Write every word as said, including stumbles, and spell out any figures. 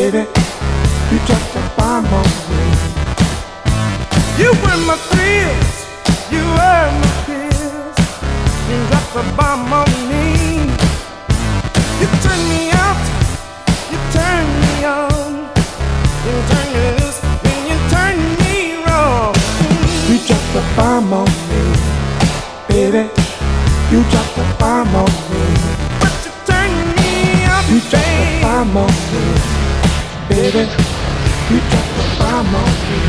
baby, you dropped the bomb on me. You were my thrills, you were my pills. You dropped the bomb on me. You turned me out, you turned me on. You turned me loose, and you turned me wrong. You dropped the bomb on me, baby. You dropped the bomb on me. But you turned me out, you dropped the bomb on me, baby. You dropped the bomb on me.